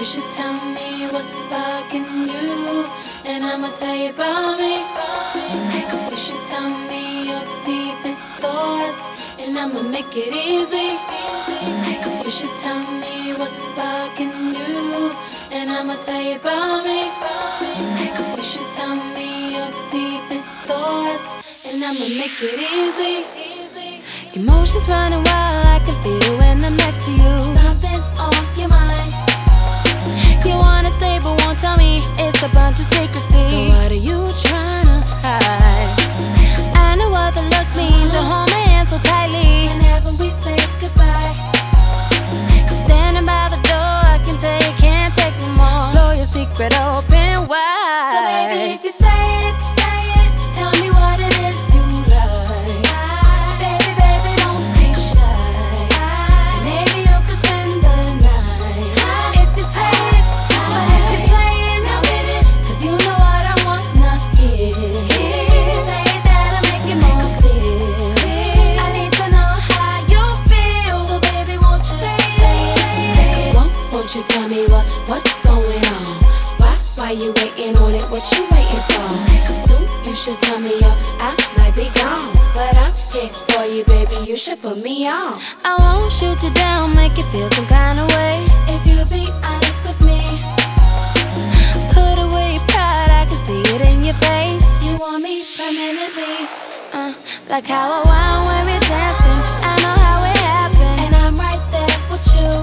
You should tell me what's bugging you, and I'ma tell you about me. You should tell me your deepest thoughts, and I'ma make it easy. You should tell me what's bugging you, and I'ma tell you about me. You should tell me your deepest thoughts, and I'ma make it easy. Emotions running wild, I can feel it when I'm next to you. Something's on your mind. You wanna stay but won't tell me, it's a bunch of secrecy. So what are you trying to hide? I know what the look means, to hold my hand so tightly whenever we say goodbye. Standing by the door, I can tell you can't take no more. Blow your secret open wide. So baby, if you say it, tell me what it is you like. Baby, don't be shy. Maybe you could spend the night. If you say it, but if you're playing with it, 'cause you know what I wanna hear. Say that I make it more clear. I need to know how you feel. So baby, won't you say it? Won't you tell me what's going on? Why you waiting on it? What you waiting for? Soon you should tell me I might be gone, but I'm here for you, baby. You should put me on. I won't shoot you down, make you feel some kind of way. If you'll be honest with me, put away your pride, I can see it in your face. You want me permanently, like how I wound when we're dancing. I know how it happened, and I'm right there with you.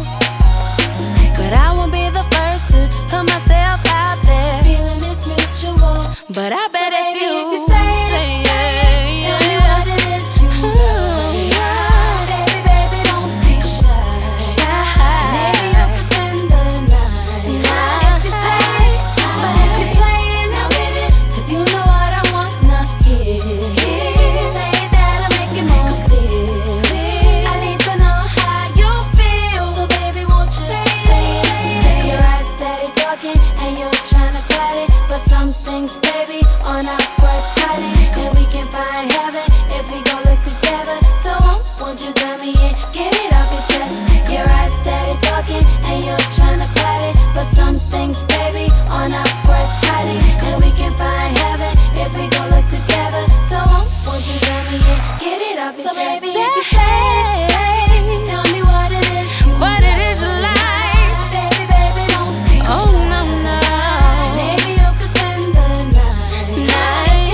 but I won't be the first to put myself out there. Feeling is mutual, but I bet so if baby, you if you say it, tell me what it is you like. Baby, don't be shy. Maybe you can spend the night. If you say it, but if you're playing with it, 'cause you know what I wanna hear. Say that I make it more clear. I need to know how you feel. So baby, won't you say it? Your eyes steady talking, and you're trying to quiet it, but some things, baby, are not worth hiding. And we can find heaven if we gon' look together. So won't you tell me and get it off your chest? Your eyes steady talking, and you're trying to quiet it, but some things, baby, are not worth hiding. And we can find heaven if we gon' look together. So won't you tell me and get it off your chest? baby, If you say it, tell me what it is you what it is you like. Baby, don't be shy. Oh no, no. Maybe you could spend the night.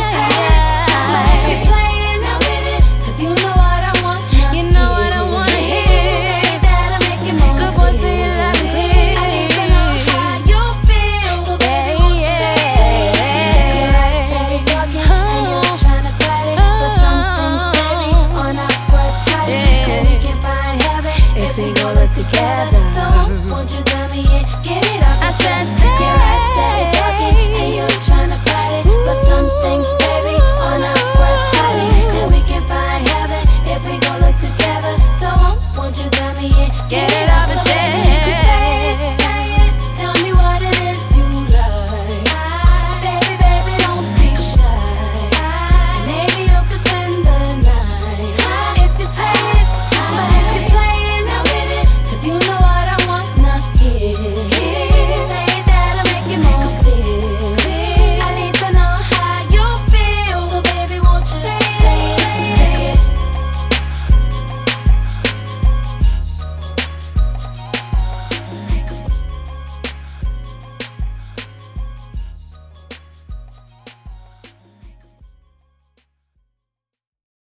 If you're playing with it, 'cause you know what I want. You know what I wanna hear. Say that I make it more So boy, clear. say it loud and clear. I need to know how you feel. So baby, won't you say it? Your eyes steady talking, and you're trying to fight it, but some things, baby, are not worth hiding. And we can find heaven if we go look together. So won't you tell me and get it off I your try chest? to Your eyes steady talking, and you're trying to fight it, but some things, baby, are not worth hiding. And we can find heaven if we go look together. So won't you tell me and get it